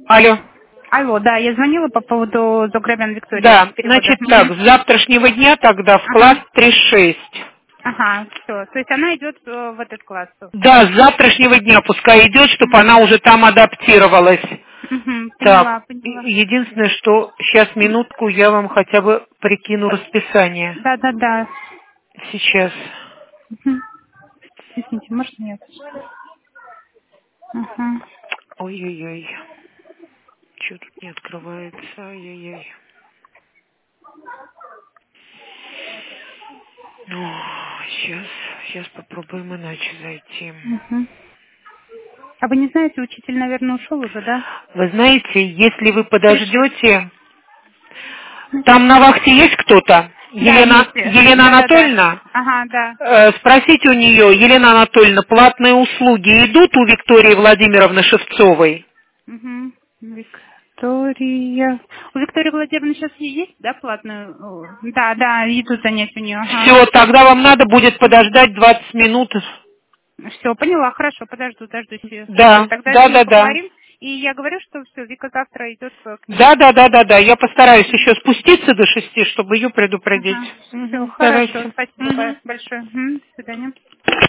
Алло. Алло, да, я звонила по поводу Зогребян Виктории. Да, Перевода. значит так, с завтрашнего дня тогда в класс Ага. 3-6. Ага, все. То есть она идет в этот класс. Да, с завтрашнего дня пускай идет, чтобы она уже там адаптировалась. Угу, Так, поняла, поняла. единственное, что сейчас минутку я вам хотя бы прикину расписание. Да. Сейчас. Угу. Извините, может нет? Ага. Ой-ой-ой. Что тут не открывается? Ай-яй-яй. Сейчас попробуем иначе зайти. Угу. А вы не знаете, учитель, наверное, ушел уже, да? Вы знаете, если вы Пришли. подождете, там на вахте есть кто-то? Да, есть. Елена Да. Анатольевна? Ага, да. Спросите у нее, Елена Анатольевна, платные услуги идут у Виктории Владимировны Шевцовой? Угу. Виктория. У Виктории Владимировны сейчас есть, да, платную? Да, идут занятия у нее. Ага. Все, тогда вам надо будет подождать 20 минут. Все, поняла, хорошо, дождусь ее. Все, Да, тогда с да, ней да, да. поговорим. И я говорю, что все, Вика завтра идет к ней. Да. Я постараюсь еще спуститься до 6, чтобы ее предупредить. Ага. Все, хорошо, Давайте. спасибо Мгм. большое. До свидания.